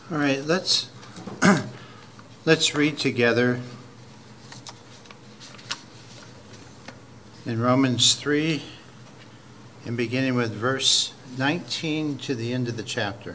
All right, let's read together in Romans 3 and beginning with verse 19 to the end of the chapter.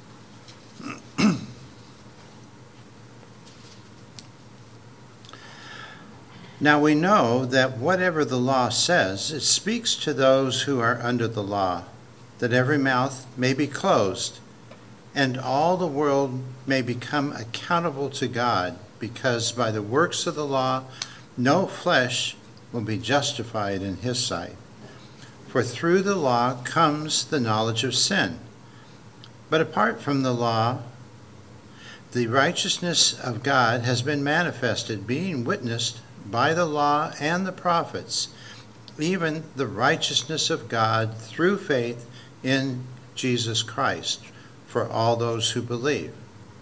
Now we know that whatever the law says, it speaks to those who are under the law, that every mouth may be closed, and all the world may become accountable to God, because by the works of the law no flesh will be justified in his sight. For through the law comes the knowledge of sin. But apart from the law, the righteousness of God has been manifested, being witnessed by the law and the prophets, even the righteousness of God through faith in Jesus Christ, for all those who believe.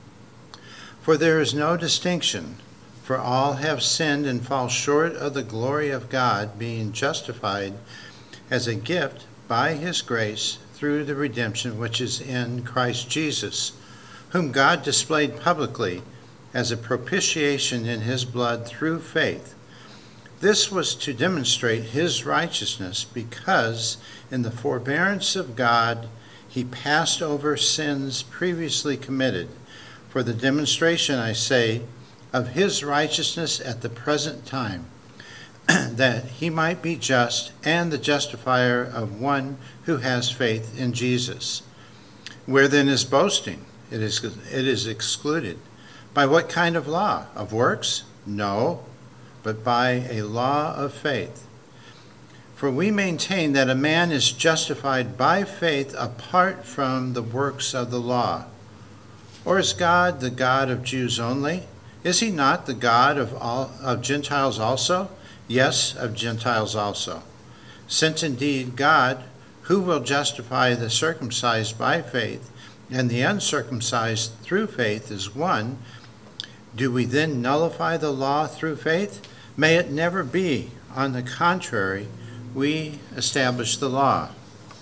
For there is no distinction, for all have sinned and fall short of the glory of God, being justified as a gift by his grace through the redemption which is in Christ Jesus, whom God displayed publicly as a propitiation in his blood through faith. This was to demonstrate his righteousness, because in the forbearance of God he passed over sins previously committed, for the demonstration, I say, of his righteousness at the present time, that he might be just and the justifier of one who has faith in Jesus. Where then is boasting? It is excluded. By what kind of law? Of works? No, but by a law of faith. For we maintain that a man is justified by faith apart from the works of the law. Or is God the God of Jews only? Is he not the God of Gentiles also? Yes, of Gentiles also. Since indeed God, who will justify the circumcised by faith and the uncircumcised through faith, is one, do we then nullify the law through faith? May it never be. On the contrary, we establish the law.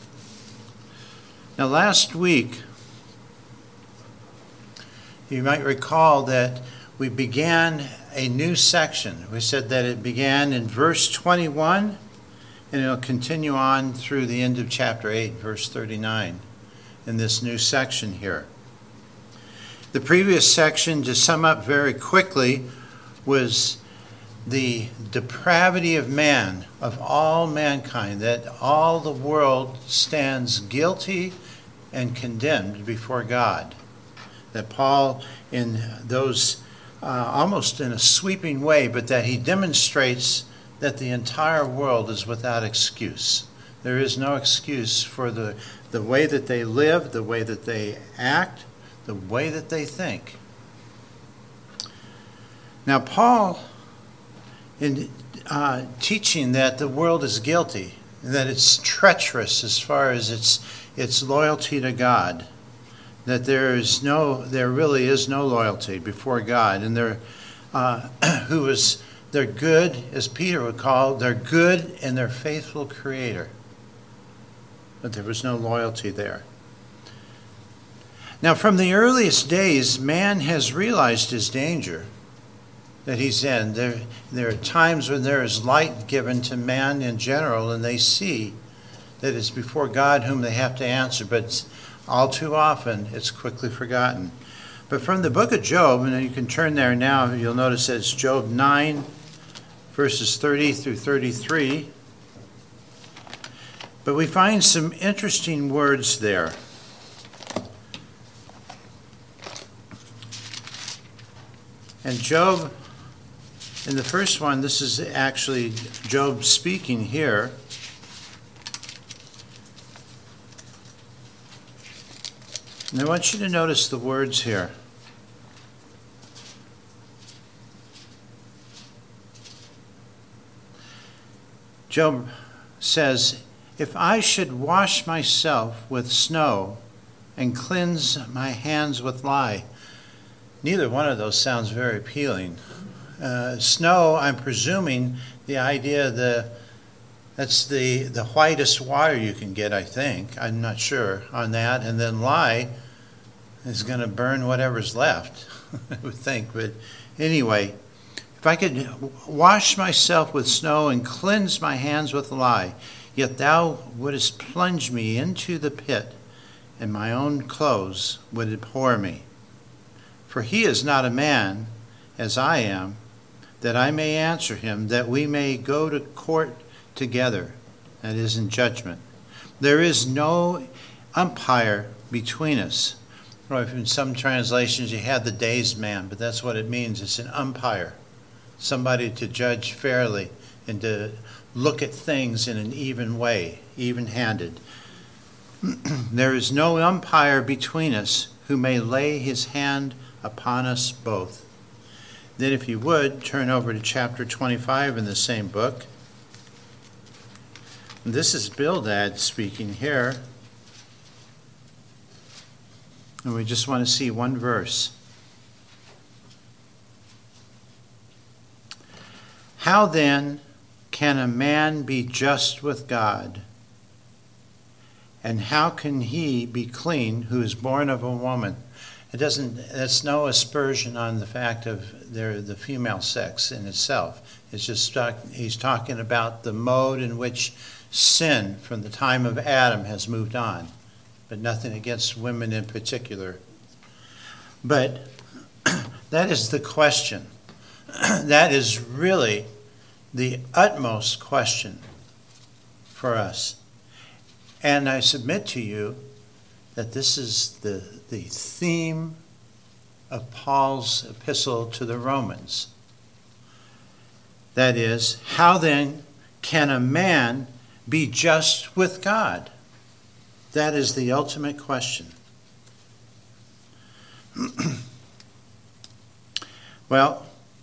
Now, last week, you might recall that we began a new section. We said that it began in verse 21, and it'll continue on through the end of chapter 8, verse 39, in this new section here. The previous section, to sum up very quickly, was the depravity of man, of all mankind, that all the world stands guilty and condemned before God. That Paul, in those almost in a sweeping way, but that he demonstrates that the entire world is without excuse. There is no excuse for the way that they live, the way that they act, the way that they think. Now, Paul, in teaching that the world is guilty, that it's treacherous as far as its loyalty to God, that there really is no loyalty before God, and they're good, as Peter would call, they're good and they're faithful Creator, but there was no loyalty there. Now, from the earliest days, man has realized his danger that he's in. There are times when there is light given to man in general, and they see that it's before God whom they have to answer, but all too often it's quickly forgotten. But from the book of Job, and you can turn there now, you'll notice that it's Job 9, verses 30 through 33. But we find some interesting words there. And Job, in the first one, this is actually Job speaking here. And I want you to notice the words here. Job says, "If I should wash myself with snow and cleanse my hands with lye." Neither one of those sounds very appealing. Snow, I'm presuming the idea that's the whitest water you can get, I think. I'm not sure on that. And then lye, is going to burn whatever's left, I would think. But anyway, if I could wash myself with snow and cleanse my hands with lye, yet thou wouldest plunge me into the pit, and my own clothes would abhor me. For he is not a man, as I am, that I may answer him, that we may go to court together, that is, in judgment. There is no umpire between us. Or in some translations you have the dazed man, but that's what it means. It's an umpire, somebody to judge fairly and to look at things in an even way, even-handed. There is no umpire between us who may lay his hand upon us both. Then if you would, turn over to chapter 25 in the same book. And this is Bildad speaking here. And we just want to see one verse. How then can a man be just with God? And how can he be clean who is born of a woman? That's no aspersion on the fact of the female sex in itself. It's just he's talking about the mode in which sin from the time of Adam has moved on, but nothing against women in particular. But that is the question. That is really the utmost question for us. And I submit to you that this is the theme of Paul's epistle to the Romans. That is, how then can a man be just with God? That is the ultimate question. Well,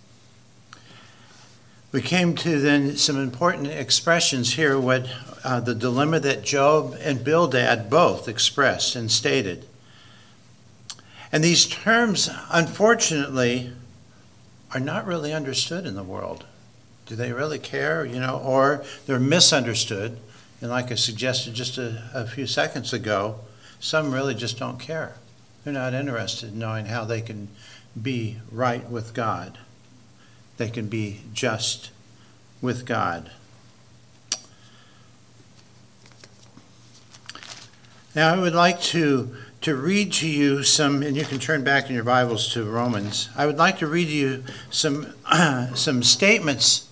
we came to then some important expressions here, what the dilemma that Job and Bildad both expressed and stated. And these terms, unfortunately, are not really understood in the world. Do they really care? Or they're misunderstood. And like I suggested just a few seconds ago, some really just don't care. They're not interested in knowing how they can be right with God. They can be just with God. Now I would like to read to you some, and you can turn back in your Bibles to Romans. I would like to read to you some statements.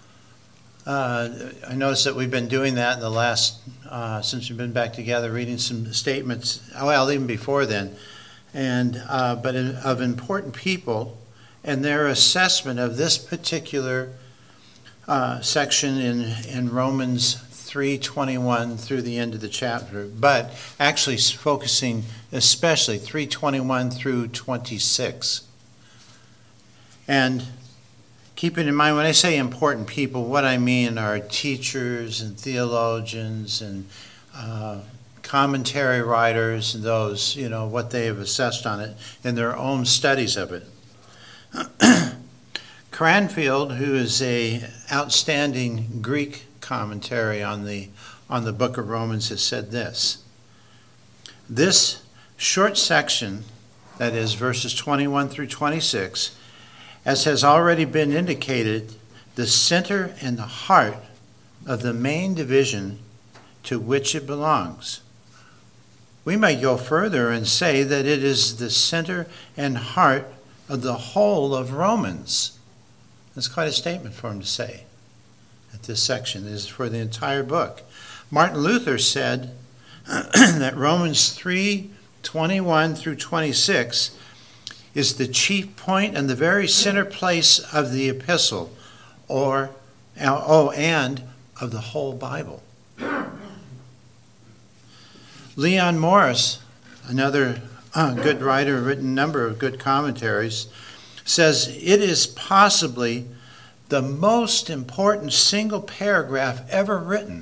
I noticed that we've been doing that in the last, since we've been back together, reading some statements, well, even before then, but of important people and their assessment of this particular section in Romans 3:21 through the end of the chapter, but actually focusing especially 3:21 through 26. And keeping in mind, when I say important people, what I mean are teachers and theologians and commentary writers and those, what they have assessed on it in their own studies of it. Cranfield, who is a outstanding Greek commentary on the book of Romans, has said this: this short section, that is verses 21 through 26, as has already been indicated, the center and the heart of the main division to which it belongs. We may go further and say that it is the center and heart of the whole of Romans. That's quite a statement for him to say at this section. This is for the entire book. Martin Luther said that Romans 3:21 through 26 is the chief point and the very center place of the epistle, and of the whole Bible. Leon Morris, another good writer, written a number of good commentaries, says it is possibly the most important single paragraph ever written.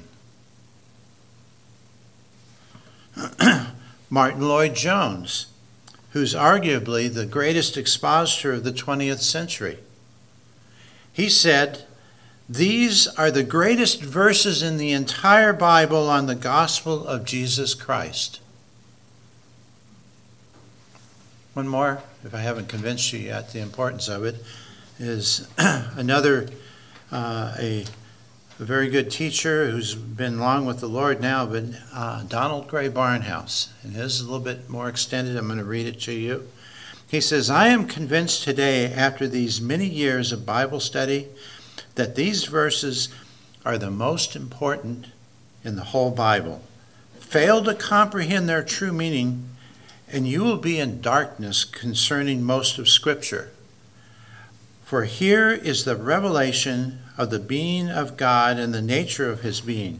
Martin Lloyd-Jones, who's arguably the greatest expositor of the 20th century, he said, these are the greatest verses in the entire Bible on the gospel of Jesus Christ. one more, if I haven't convinced you yet, the importance of it, is another, a very good teacher who's been long with the Lord now, but Donald Gray Barnhouse. And his is a little bit more extended. I'm going to read it to you. He says, I am convinced today, after these many years of Bible study, that these verses are the most important in the whole Bible. Fail to comprehend their true meaning, and you will be in darkness concerning most of Scripture. For here is the revelation of the being of God and the nature of his being.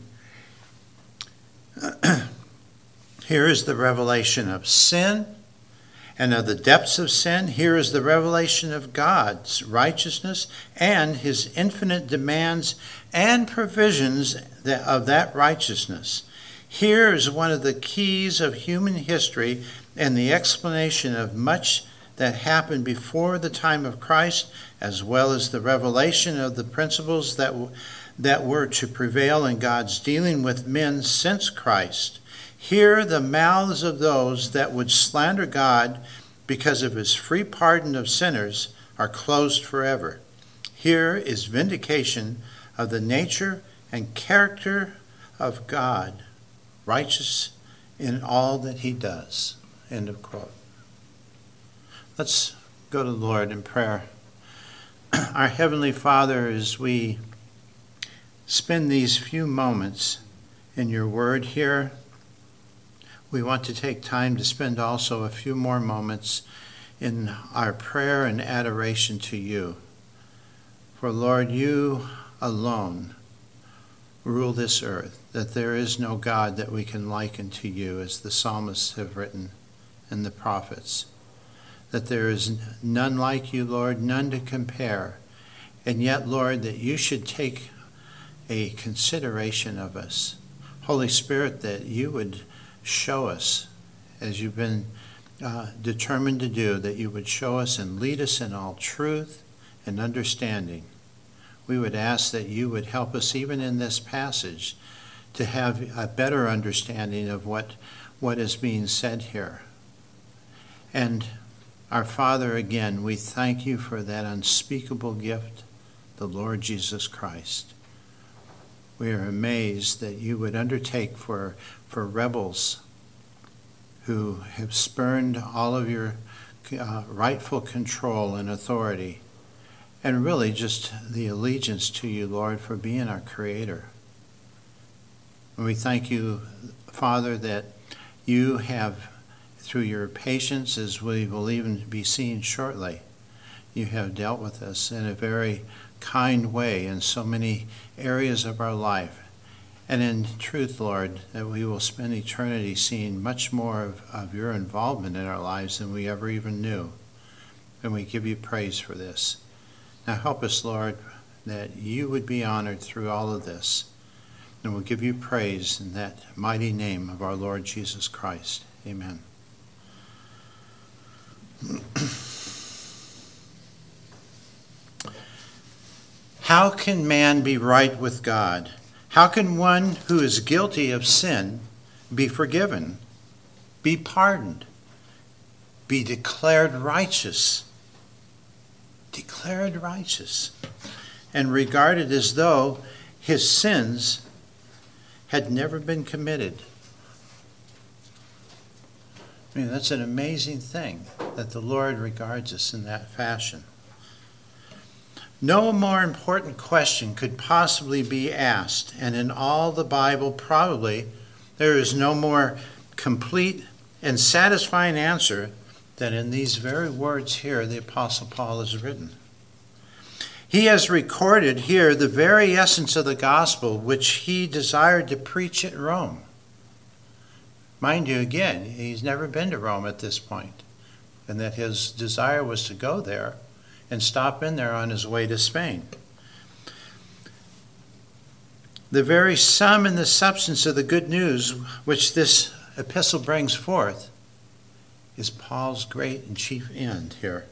Here is the revelation of sin and of the depths of sin. Here is the revelation of God's righteousness and his infinite demands and provisions of that righteousness. Here is one of the keys of human history and the explanation of much that happened before the time of Christ, as well as the revelation of the principles that were to prevail in God's dealing with men since Christ. Here the mouths of those that would slander God because of his free pardon of sinners are closed forever. Here is vindication of the nature and character of God, righteous in all that he does. End of quote. Let's go to the Lord in prayer. Our Heavenly Father, as we spend these few moments in your word here, we want to take time to spend also a few more moments in our prayer and adoration to you. For Lord, you alone rule this earth, that there is no God that we can liken to you, as the psalmists have written and the prophets. That there is none like you, Lord, none to compare. And yet, Lord, that you should take a consideration of us. Holy Spirit, that you would show us, as you've been determined to do, that you would show us and lead us in all truth and understanding. We would ask that you would help us even in this passage to have a better understanding of what is being said here. And our Father, again, we thank you for that unspeakable gift, the Lord Jesus Christ. We are amazed that you would undertake for rebels who have spurned all of your rightful control and authority, and really just the allegiance to you, Lord, for being our Creator. And we thank you, Father, that you have, through your patience, as we will even be seeing shortly, you have dealt with us in a very kind way in so many areas of our life. And in truth, Lord, that we will spend eternity seeing much more of your involvement in our lives than we ever even knew. And we give you praise for this. Now help us, Lord, that you would be honored through all of this. And we'll give you praise in that mighty name of our Lord Jesus Christ. Amen. How can man be right with God? How can one who is guilty of sin be forgiven, be pardoned, be declared righteous? Declared righteous, and regarded as though his sins had never been committed. I mean, that's an amazing thing that the Lord regards us in that fashion. No more important question could possibly be asked, and in all the Bible probably there is no more complete and satisfying answer than in these very words here the Apostle Paul has written. He has recorded here the very essence of the gospel which he desired to preach at Rome. Mind you, again, he's never been to Rome at this point, and that his desire was to go there and stop in there on his way to Spain. The very sum and the substance of the good news which this epistle brings forth is Paul's great and chief end here.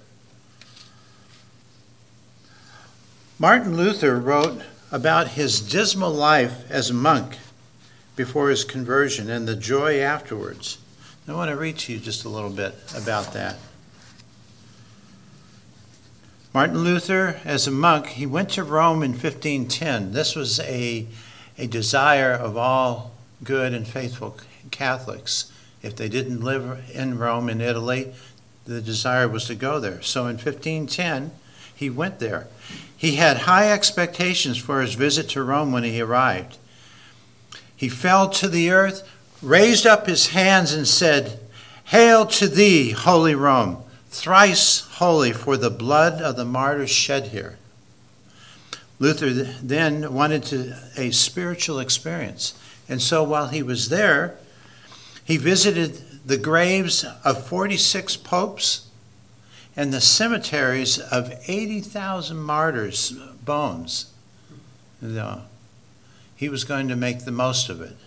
Martin Luther wrote about his dismal life as a monk before his conversion and the joy afterwards. I want to read to you just a little bit about that. Martin Luther, as a monk, he went to Rome in 1510. This was a desire of all good and faithful Catholics. If they didn't live in Rome, in Italy, the desire was to go there. So in 1510, he went there. He had high expectations for his visit to Rome when he arrived. He fell to the earth, raised up his hands, and said, "Hail to thee, holy Rome, thrice holy for the blood of the martyrs shed here." Luther then wanted a spiritual experience. And so while he was there, he visited the graves of 46 popes and the cemeteries of 80,000 martyrs' bones. He was going to make the most of it.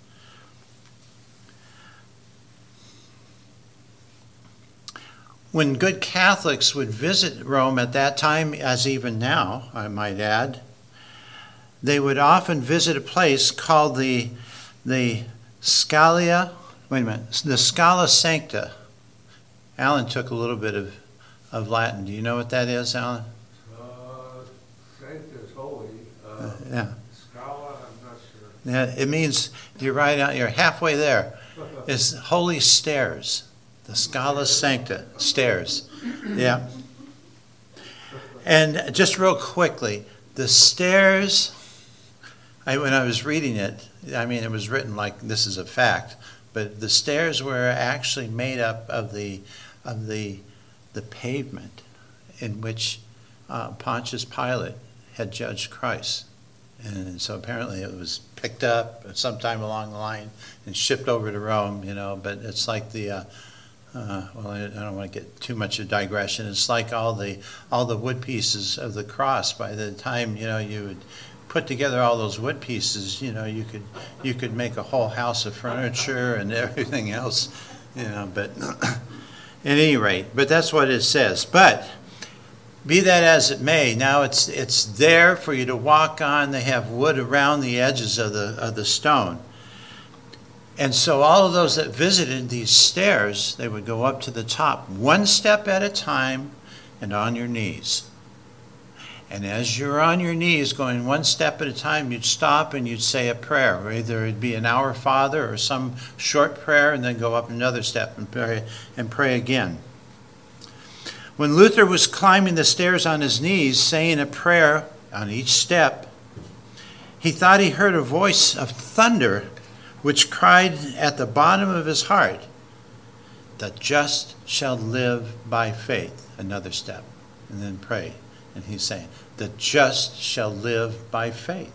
When good Catholics would visit Rome at that time, as even now, I might add, they would often visit a place called the Scala Sancta. Alan took a little bit of Latin. Do you know what that is, Alan? Sancta is holy. Yeah. Scala, I'm not sure. Yeah, it means you're halfway there. It's holy stairs. The Scala Sancta, stairs. Yeah. And just real quickly, the stairs, when I was reading it, it was written like this is a fact, but the stairs were actually made up of the pavement in which Pontius Pilate had judged Christ. And so apparently it was picked up sometime along the line and shipped over to Rome, but it's like the I don't want to get too much of a digression. It's like all the wood pieces of the cross. By the time you would put together all those wood pieces, you could make a whole house of furniture and everything else, But at any rate, but that's what it says. But be that as it may, now it's there for you to walk on. They have wood around the edges of the stone. And so all of those that visited these stairs, they would go up to the top, one step at a time, and on your knees. And as you're on your knees, going one step at a time, you'd stop and you'd say a prayer. Or either it'd be an Our Father or some short prayer, and then go up another step and pray again. When Luther was climbing the stairs on his knees, saying a prayer on each step, he thought he heard a voice of thunder which cried at the bottom of his heart, "The just shall live by faith." Another step, and then pray. And he's saying, "The just shall live by faith."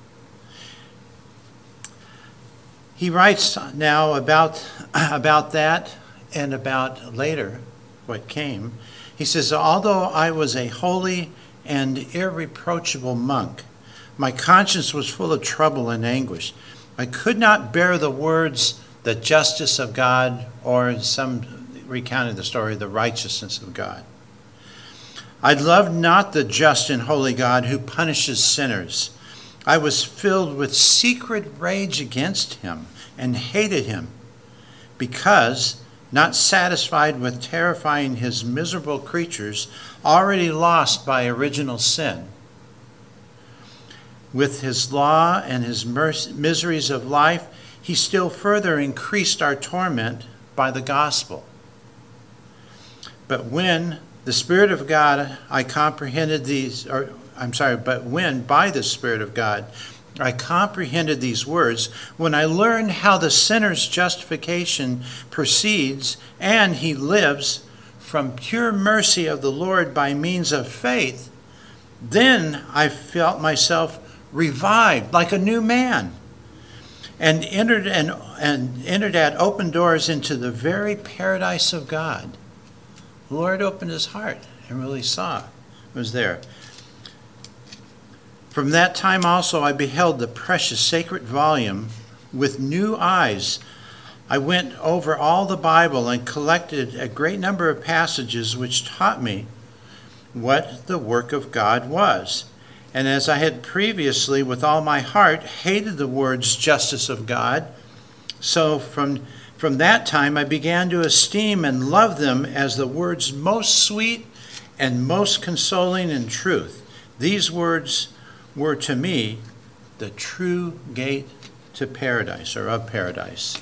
He writes now about that and about later what came. He says, "Although I was a holy and irreproachable monk, my conscience was full of trouble and anguish. I could not bear the words, the justice of God, or some recounted the story, the righteousness of God. I loved not the just and holy God who punishes sinners. I was filled with secret rage against him and hated him, because, not satisfied with terrifying his miserable creatures, already lost by original sin, with his law and his miseries of life, he still further increased our torment by the gospel. But when the Spirit of God, but when by the Spirit of God, I comprehended these words, when I learned how the sinner's justification proceeds and he lives from pure mercy of the Lord by means of faith, then I felt myself revived like a new man, and entered at open doors into the very paradise of God. The Lord opened his heart and really saw it was there. From that time also I beheld the precious sacred volume with new eyes. I went over all the Bible and collected a great number of passages which taught me what the work of God was. And as I had previously with all my heart hated the words justice of God, so from that time I began to esteem and love them as the words most sweet and most consoling in truth. These words were to me the true gate to paradise, or of paradise.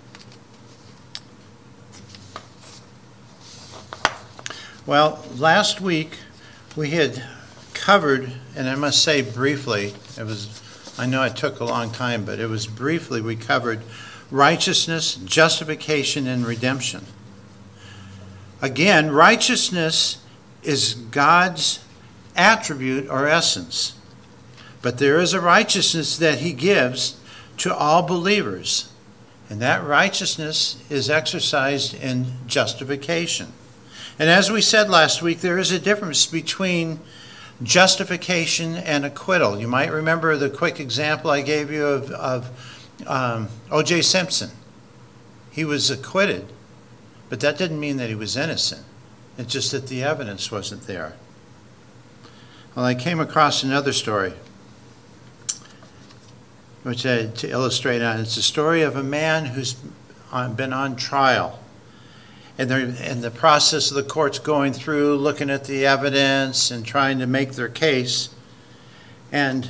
Well, last week we had covered, and I must say briefly, I know it took a long time, but it was briefly, we covered righteousness, justification, and redemption. Again, righteousness is God's attribute or essence, but there is a righteousness that he gives to all believers, and that righteousness is exercised in justification. And as we said last week, there is a difference between justification and acquittal. You might remember the quick example I gave you of O.J. Simpson. He was acquitted, but that didn't mean that he was innocent. It's just that the evidence wasn't there. Well, I came across another story, which I had to illustrate on. It's a story of a man who's been on trial. And they're in the process of the courts going through, looking at the evidence and trying to make their case. And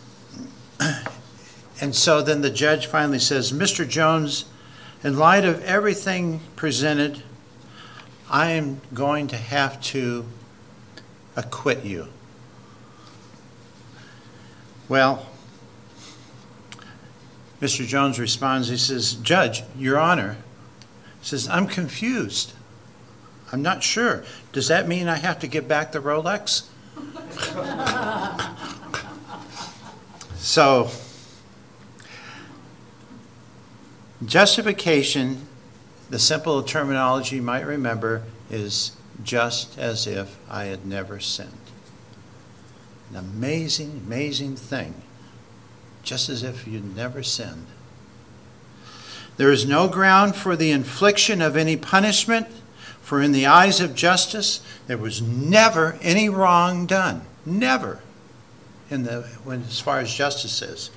so then the judge finally says, Mr. Jones, in light of everything presented, I am going to have to acquit you. Well, Mr. Jones responds, he says, Judge, Your Honor, he says, I'm confused. I'm not sure. Does that mean I have to give back the Rolex? So, justification, the simple terminology you might remember, is just as if I had never sinned. An amazing, amazing thing. Just as if you'd never sinned. There is no ground for the infliction of any punishment, for in the eyes of justice, there was never any wrong done. Never. As far as justice is.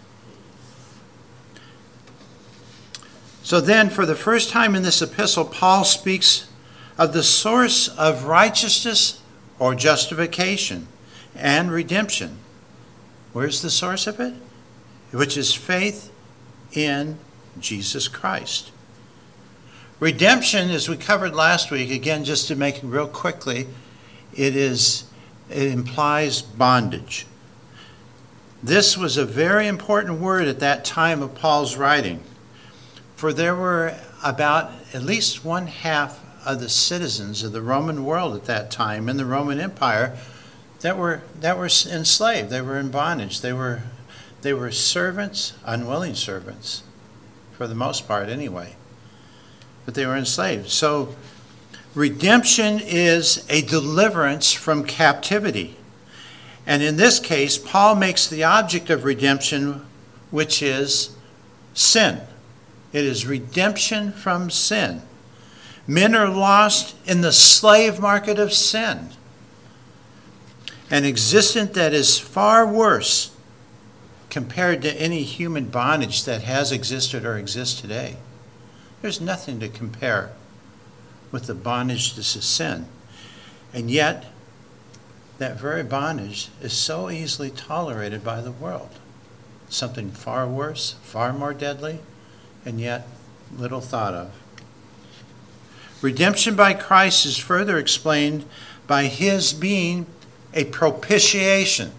So then, for the first time in this epistle, Paul speaks of the source of righteousness or justification and redemption. Where's the source of it? Which is faith in Jesus Christ. Redemption, as we covered last week, again, just to make it real quickly, it implies bondage. This was a very important word at that time of Paul's writing, for there were about at least 1/2 of the citizens of the Roman world at that time in the Roman Empire that were enslaved. They were in bondage. They were servants, unwilling servants, for the most part anyway. But they were enslaved. So redemption is a deliverance from captivity. And in this case, Paul makes the object of redemption, which is sin. It is redemption from sin. Men are lost in the slave market of sin. An existence that is far worse compared to any human bondage that has existed or exists today. There's nothing to compare with the bondage to sin. And yet, that very bondage is so easily tolerated by the world. Something far worse, far more deadly, and yet little thought of. Redemption by Christ is further explained by his being a propitiation.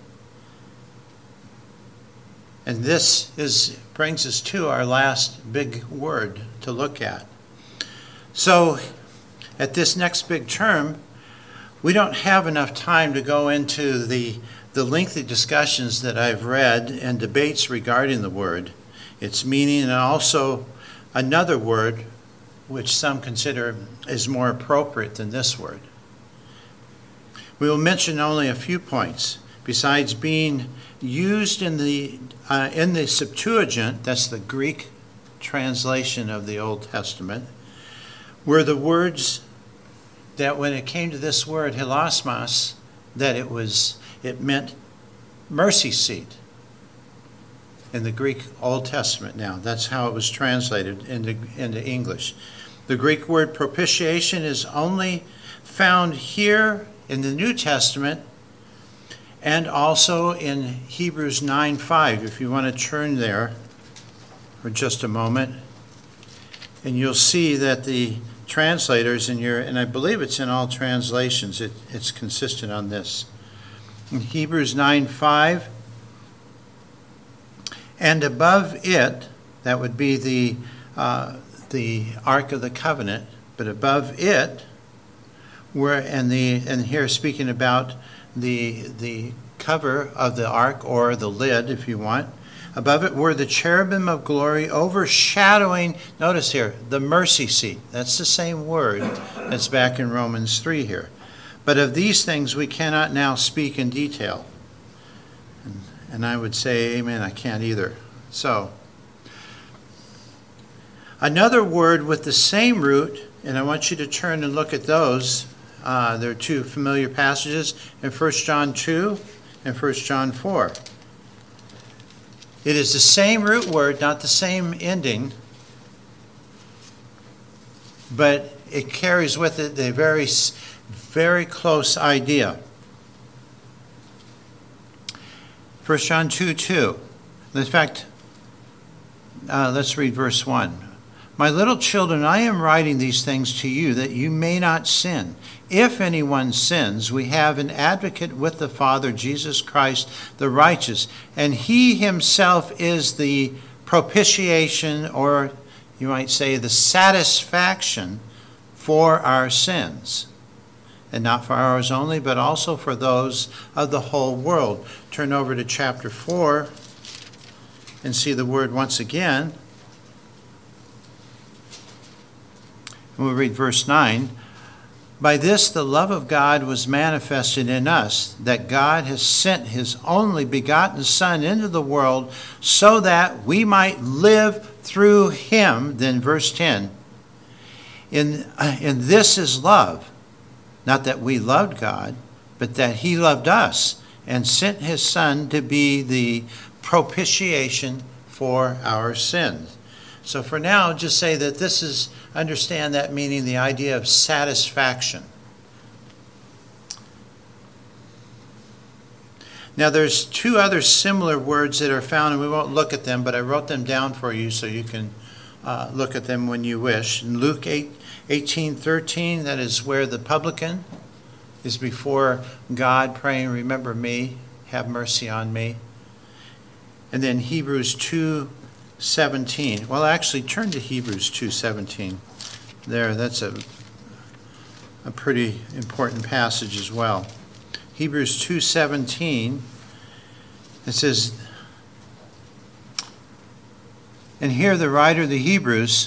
And this brings us to our last big word to look at. So, at this next big term, we don't have enough time to go into the lengthy discussions that I've read and debates regarding the word, its meaning, and also another word which some consider is more appropriate than this word. We will mention only a few points. Besides being used in the Septuagint, that's the Greek translation of the Old Testament, were the words that when it came to this word, hilasmos, that it meant mercy seat in the Greek Old Testament now. That's how it was translated into English. The Greek word propitiation is only found here in the New Testament, and also in Hebrews 9:5, if you want to turn there for just a moment. And you'll see that the translators and I believe it's in all translations, it's consistent on this. In Hebrews 9:5, and above it, that would be the Ark of the Covenant, but above it, and here speaking about the cover of the ark, or the lid if you want, above it were the cherubim of glory overshadowing, notice here, the mercy seat. That's the same word that's back in Romans 3 here. But of these things we cannot now speak in detail. And I would say, amen, I can't either. So, another word with the same root, and I want you to turn and look at those. There are two familiar passages in 1 John 2 and 1 John 4. It is the same root word, not the same ending, but it carries with it a very, very close idea. 1 John 2:2. In fact, let's read verse 1. My little children, I am writing these things to you that you may not sin. If anyone sins, we have an advocate with the Father, Jesus Christ, the righteous. And he himself is the propitiation, or you might say the satisfaction for our sins. And not for ours only, but also for those of the whole world. Turn over to chapter 4 and see the word once again. We'll read verse 9. By this the love of God was manifested in us, that God has sent his only begotten Son into the world so that we might live through him. Then verse 10. In this is love, not that we loved God, but that he loved us and sent his Son to be the propitiation for our sins. So for now, just say that this is, understand that meaning, the idea of satisfaction. Now there's two other similar words that are found, and we won't look at them, but I wrote them down for you so you can look at them when you wish. In Luke 18:13, that is where the publican is before God praying, remember me, have mercy on me. And then Hebrews 2:17. Well, actually, turn to Hebrews 2:17. There, that's a pretty important passage as well. Hebrews 2:17. It says, and here the writer of the Hebrews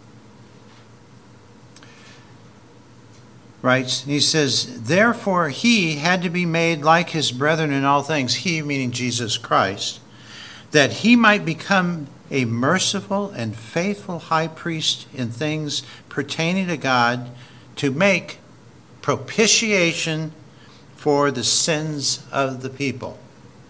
writes, he says, therefore he had to be made like his brethren in all things, he meaning Jesus Christ, that he might become a merciful and faithful high priest in things pertaining to God, to make propitiation for the sins of the people.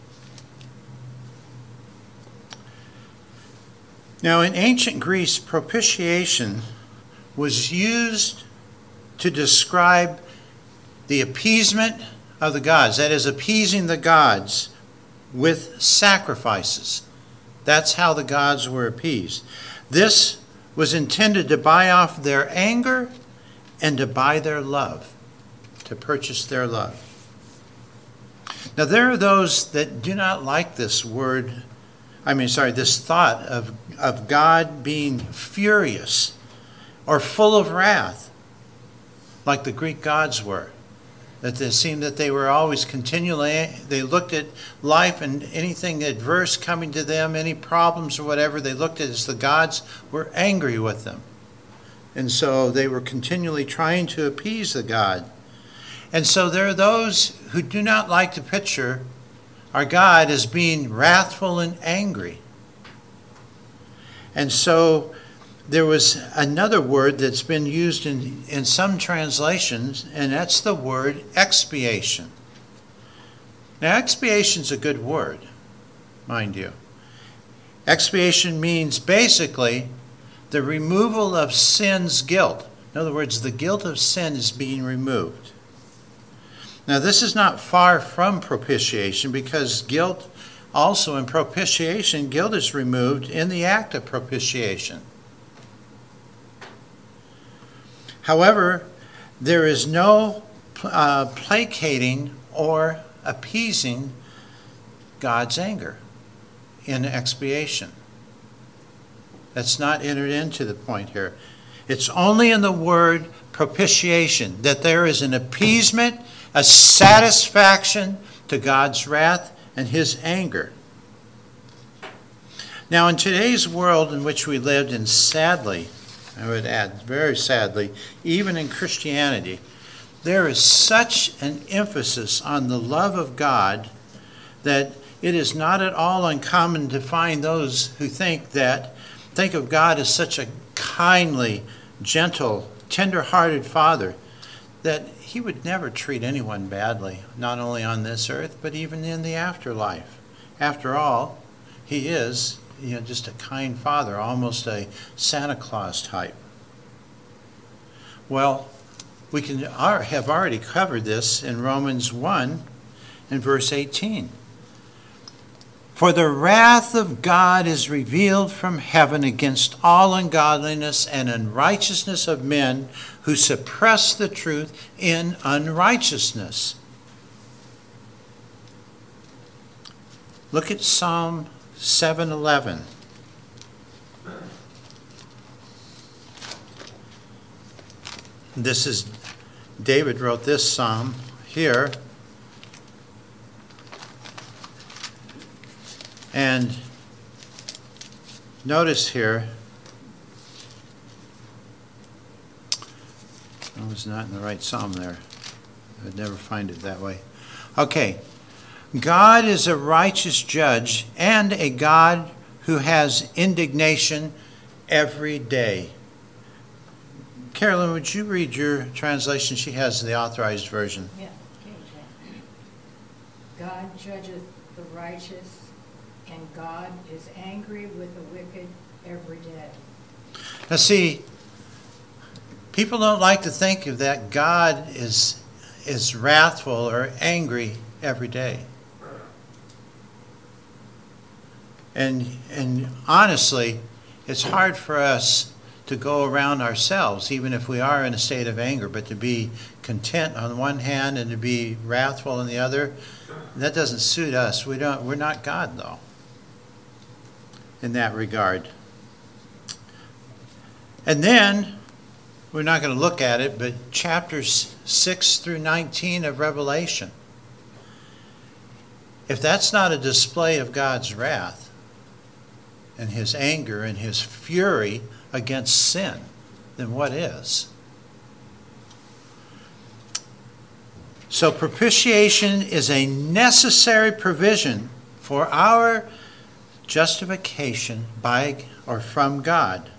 Now, in ancient Greece, propitiation was used to describe the appeasement of the gods, that is, appeasing the gods with sacrifices. That's how the gods were appeased. This was intended to buy off their anger and to buy their love, to purchase their love. Now, there are those that do not like this this thought of God being furious or full of wrath, like the Greek gods were. That it seemed that they were always continually, they looked at life and anything adverse coming to them, any problems or whatever, they looked at as the gods were angry with them. And so they were continually trying to appease the God. And so there are those who do not like to picture our God as being wrathful and angry. And so there was another word that's been used in some translations, and that's the word expiation. Now, expiation is a good word, mind you. Expiation means basically the removal of sin's guilt. In other words, the guilt of sin is being removed. Now, this is not far from propitiation, because guilt also in propitiation, guilt is removed in the act of propitiation. However, there is no placating or appeasing God's anger in expiation. That's not entered into the point here. It's only in the word propitiation that there is an appeasement, a satisfaction to God's wrath and his anger. Now, in today's world in which we lived, and sadly, I would add, very sadly, even in Christianity, there is such an emphasis on the love of God that it is not at all uncommon to find those who think of God as such a kindly, gentle, tender-hearted Father, that he would never treat anyone badly, not only on this earth, but even in the afterlife. After all, he is just a kind father, almost a Santa Claus type. Well, we have already covered this in Romans 1 and verse 18. For the wrath of God is revealed from heaven against all ungodliness and unrighteousness of men who suppress the truth in unrighteousness. Look at Psalm 7:11. David wrote this psalm here. And notice here, I was not in the right psalm there. I'd never find it that way. Okay. God is a righteous judge and a God who has indignation every day. Carolyn, would you read your translation? She has the authorized version. Yeah, King James. God judgeth the righteous, and God is angry with the wicked every day. Now see, people don't like to think of that God is wrathful or angry every day. And honestly, it's hard for us to go around ourselves, even if we are in a state of anger, but to be content on one hand and to be wrathful on the other, that doesn't suit us. We're not God, though, in that regard. And then, we're not going to look at it, but chapters 6 through 19 of Revelation. If that's not a display of God's wrath and his anger and his fury against sin, then what is? So propitiation is a necessary provision for our justification by or from God.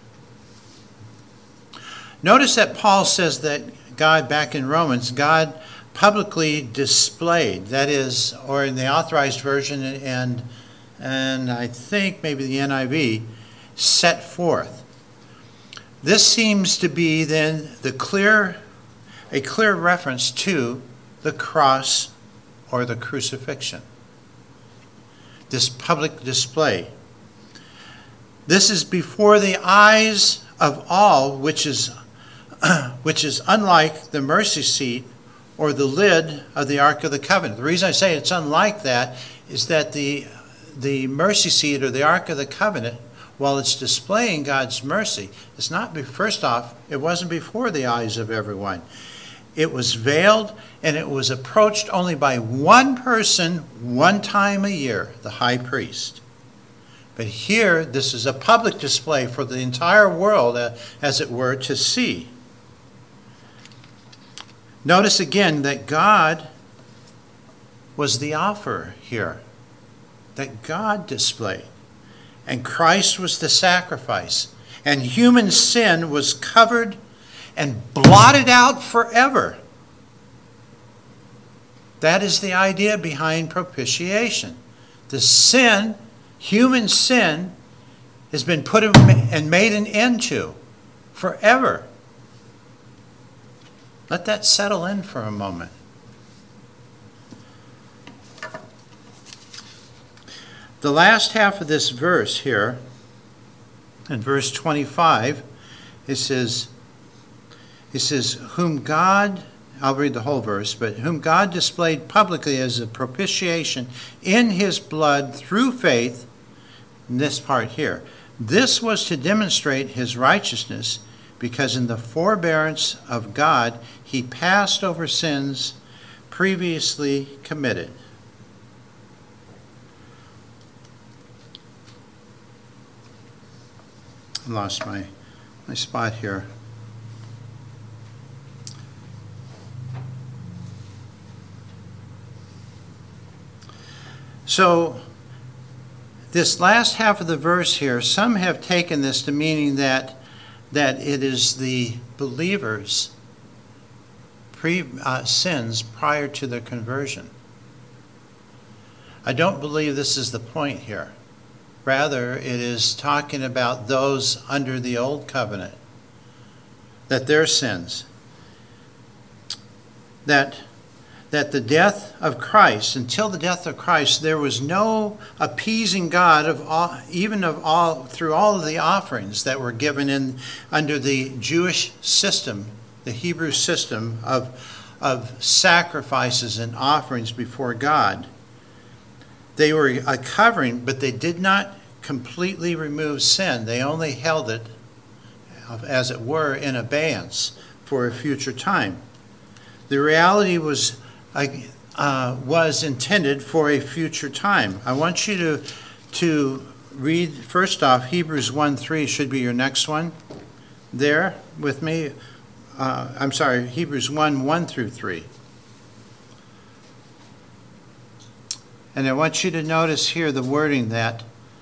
Notice that Paul says that God, back in Romans, God publicly displayed, that is, or in the authorized version and I think maybe the NIV, set forth. This seems to be then a clear reference to the cross or the crucifixion. This public display. This is before the eyes of all, which is unlike the mercy seat or the lid of the Ark of the Covenant. The reason I say it's unlike that is that the mercy seat or the Ark of the Covenant, while it's displaying God's mercy, it's not, first off, it wasn't before the eyes of everyone. It was veiled and it was approached only by one person one time a year, the high priest. But here, this is a public display for the entire world, as it were, to see. Notice again that God was the offerer here, that God displayed. And Christ was the sacrifice. And human sin was covered and blotted out forever. That is the idea behind propitiation. The sin, human sin, has been put and made an end to forever. Let that settle in for a moment. The last half of this verse here, in verse 25, it says, whom God, I'll read the whole verse, but whom God displayed publicly as a propitiation in his blood through faith, in this part here. This was to demonstrate his righteousness, because in the forbearance of God he passed over sins previously committed. I lost my spot here. So this last half of the verse here, some have taken this to meaning that it is the believer's sins prior to their conversion. I don't believe this is the point here. Rather, it is talking about those under the old covenant, that their sins, that the death of Christ, until the death of Christ, there was no appeasing God through all of the offerings that were given under the Jewish system, the Hebrew system of sacrifices and offerings before God. They were a covering, but they did not completely remove sin. They only held it, as it were, in abeyance for a future time. The reality was intended for a future time. I want you to read, first off, Hebrews 1:3 should be your next one. There with me. Hebrews 1 through 3. And I want you to notice here the wording that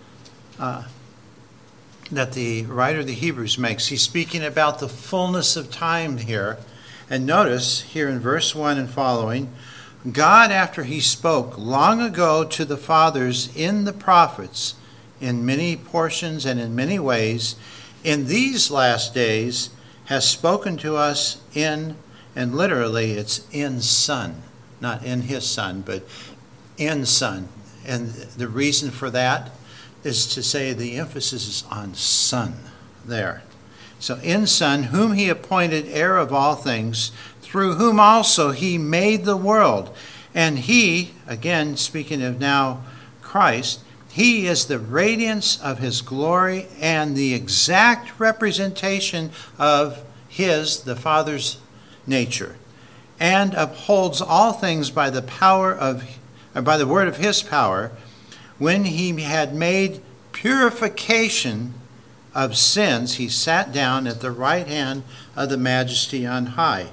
the writer of the Hebrews makes. He's speaking about the fullness of time here. And notice here in verse 1 and following, God, after he spoke long ago to the fathers in the prophets, in many portions and in many ways, in these last days has spoken to us in, and literally it's in Son, not in his Son, but in Son. And the reason for that is to say the emphasis is on Son there. So in Son, whom he appointed heir of all things, through whom also he made the world. And he, again speaking of now Christ, he is the radiance of his glory and the exact representation of the Father's nature, and upholds all things by the word of his power, when he had made purification of sins, he sat down at the right hand of the Majesty on high.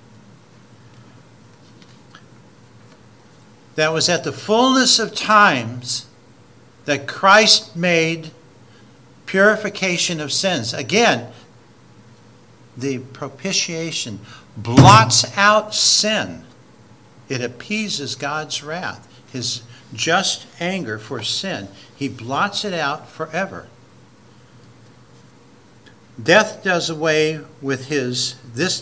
That was at the fullness of times that Christ made purification of sins. Again, the propitiation blots out sin. It appeases God's wrath, his just anger for sin. He blots it out forever. This death does away with his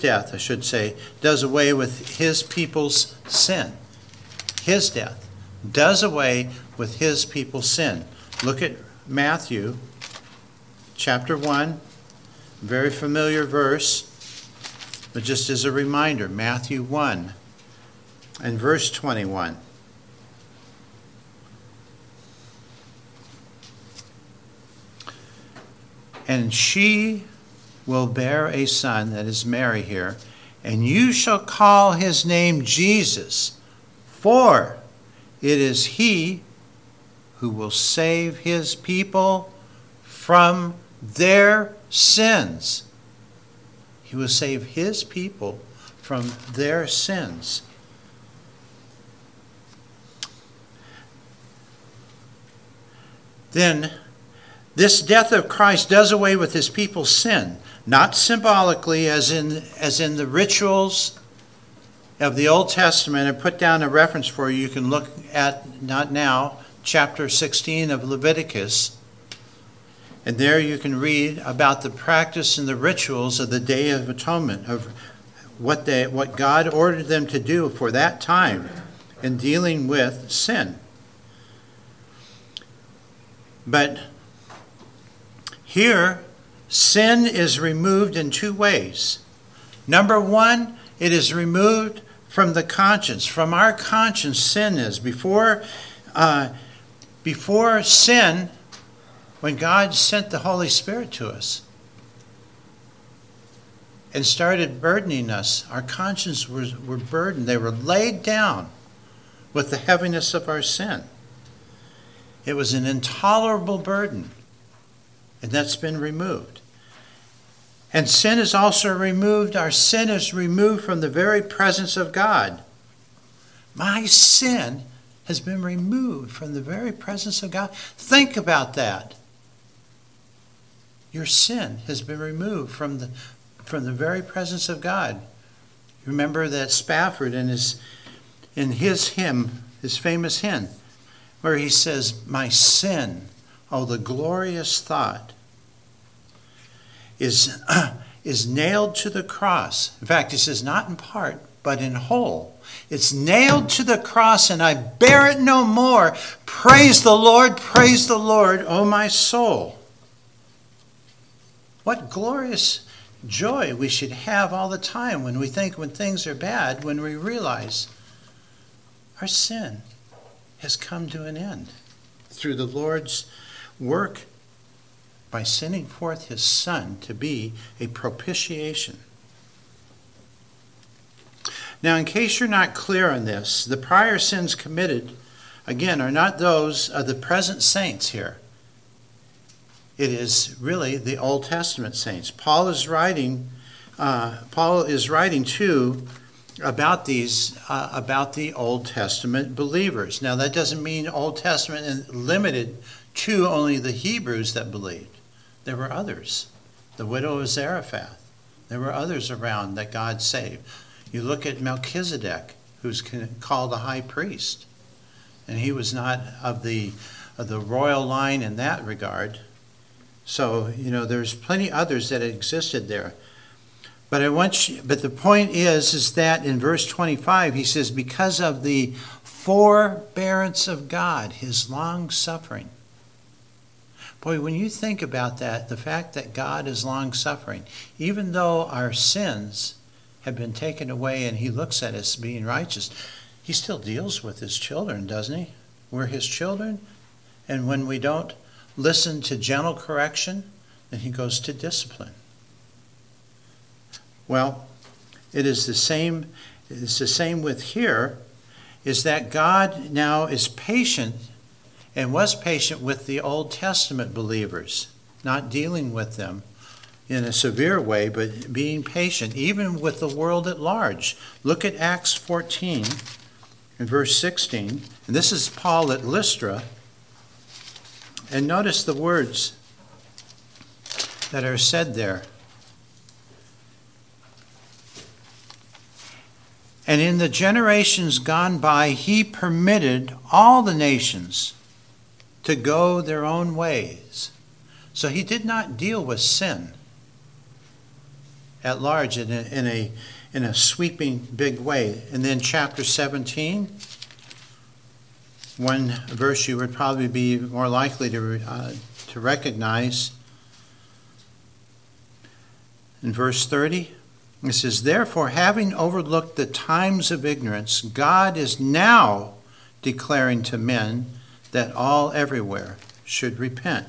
people's sin. His death does away with his people's sin. Look at Matthew chapter 1, very familiar verse, but just as a reminder, Matthew 1 and verse 21. And she will bear a son, that is Mary here, and you shall call his name Jesus, for it is he who will save his people from their sins. He will save his people from their sins. Then, this death of Christ does away with his people's sin, not symbolically as in the rituals of the Old Testament. I put down a reference for you. You can look at, not now, chapter 16 of Leviticus. And there you can read about the practice and the rituals of the Day of Atonement, of what God ordered them to do for that time in dealing with sin. But here, sin is removed in two ways. Number one, it is removed from the conscience. From our conscience, sin is. Before sin, when God sent the Holy Spirit to us and started burdening us, our consciences were burdened. They were laid down with the heaviness of our sin. It was an intolerable burden, and that's been removed. And sin is also removed. Our sin is removed from the very presence of God. My sin has been removed from the very presence of God. Think about that. Your sin has been removed from the very presence of God. Remember that Spafford in his hymn, his famous hymn, where he says, "My sin, oh the glorious thought, is nailed to the cross." In fact, he says, not in part, but in whole. It's nailed to the cross, and I bear it no more. Praise the Lord, O my soul. What glorious joy we should have all the time when things are bad, when we realize our sin has come to an end through the Lord's work by sending forth his Son to be a propitiation. Now, in case you're not clear on this, the prior sins committed, again, are not those of the present saints here. It is really the Old Testament saints. Paul is writing too about the Old Testament believers. Now, that doesn't mean Old Testament is limited to only the Hebrews that believed. There were others. The widow of Zarephath. There were others around that God saved. You look at Melchizedek, who's called a high priest, and he was not of the royal line in that regard. So, there's plenty others that existed there. But the point is that in verse 25, he says, because of the forbearance of God, his long suffering. Boy, when you think about that, the fact that God is long suffering, even though our sins have been taken away and he looks at us being righteous, he still deals with his children, doesn't he? We're his children. And when we don't listen to gentle correction, then he goes to discipline. Well, it is the same. It's the same with here, is that God now is patient and was patient with the Old Testament believers, not dealing with them in a severe way, but being patient, even with the world at large. Look at Acts 14 and verse 16. And this is Paul at Lystra. And notice the words that are said there. And in the generations gone by, he permitted all the nations to go their own ways. So he did not deal with sin at large in a sweeping big way. And then chapter 17, one verse you would probably be more likely to recognize. In verse 30, it says, therefore, having overlooked the times of ignorance, God is now declaring to men that all everywhere should repent.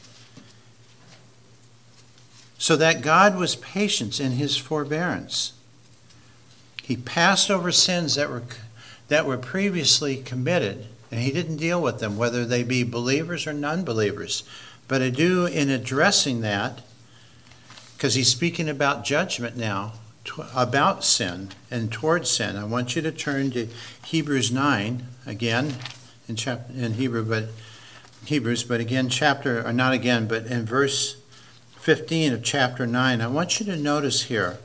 So that God was patient in his forbearance. He passed over sins that were previously committed, and he didn't deal with them, whether they be believers or non-believers. But I do, in addressing that, because he's speaking about judgment now, about sin and towards sin. I want you to turn to Hebrews 9 again in Hebrews, but again but in verse 15 of chapter 9. I want you to notice here.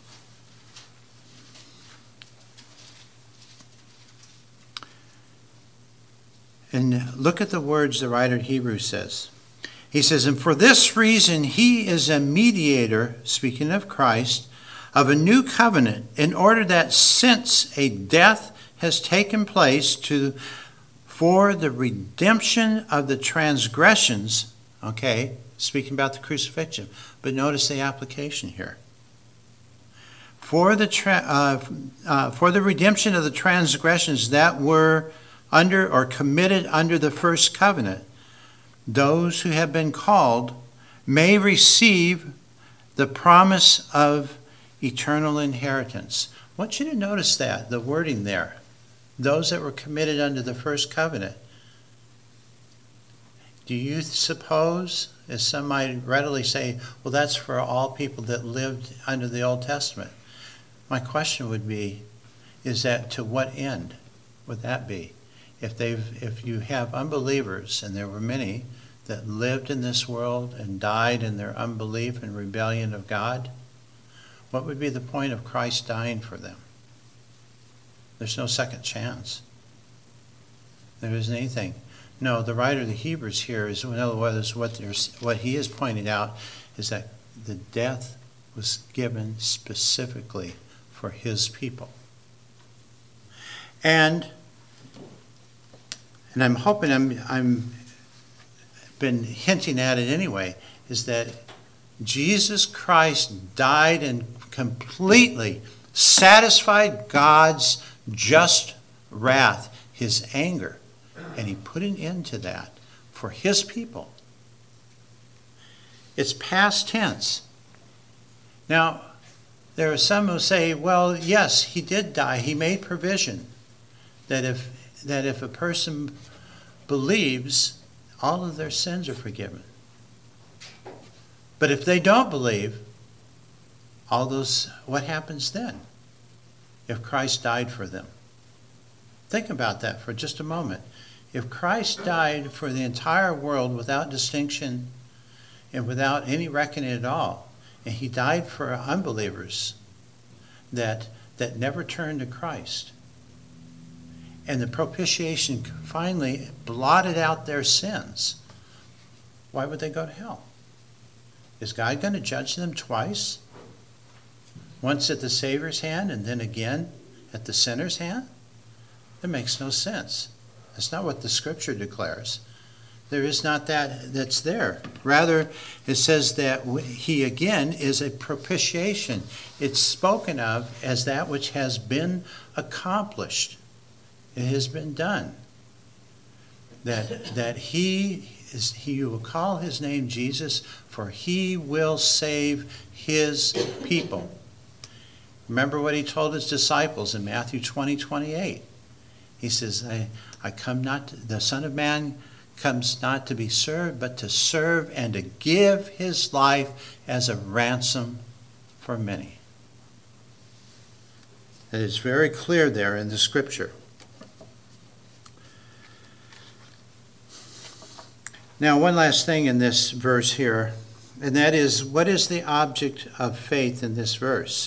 And look at the words the writer of Hebrews says. He says, and for this reason he is a mediator, speaking of Christ, of a new covenant, in order that since a death has taken place for for the redemption of the transgressions, okay, speaking about the crucifixion, but notice the application here. For the redemption of the transgressions that were under or committed under the first covenant, those who have been called may receive the promise of eternal inheritance. I want you to notice that, the wording there. Those that were committed under the first covenant. Do you suppose, as some might readily say, well, that's for all people that lived under the Old Testament? My question would be, is that to what end would that be? If you have unbelievers, and there were many that lived in this world and died in their unbelief and rebellion of God, what would be the point of Christ dying for them? There's no second chance. There isn't anything. No, the writer of the Hebrews here is, in other words, what he is pointing out is that the death was given specifically for his people. And I'm hoping I'm been hinting at it anyway, is that Jesus Christ died and completely satisfied God's just wrath, his anger, and he put an end to that for his people. It's past tense. Now, there are some who say, well, yes, he did die. He made provision that if a person believes, all of their sins are forgiven. But if they don't believe, what happens then if Christ died for them? Think about that for just a moment. If Christ died for the entire world without distinction and without any reckoning at all, and he died for unbelievers that never turned to Christ, and the propitiation finally blotted out their sins, why would they go to hell? Is God going to judge them twice? Once at the Savior's hand and then again at the sinner's hand? It makes no sense. That's not what the Scripture declares. There is not that's there. Rather, it says that he again is a propitiation. It's spoken of as that which has been accomplished. It has been done. That he will call his name Jesus, for he will save his people. Remember what he told his disciples in Matthew 20:28. He says, the Son of Man comes not to be served, but to serve and to give his life as a ransom for many. It is very clear there in the Scripture. Now, one last thing in this verse here, and that is, what is the object of faith in this verse?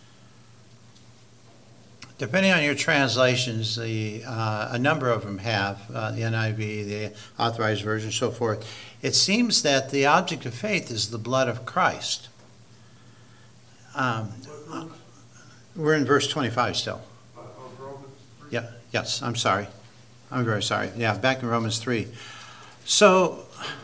Depending on your translations, a number of them have, the NIV, the Authorized Version, so forth. It seems that the object of faith is the blood of Christ. We're in verse 25 still. Of Romans 3? Yeah. Yes, I'm sorry. I'm very sorry. Yeah, back in Romans 3. So,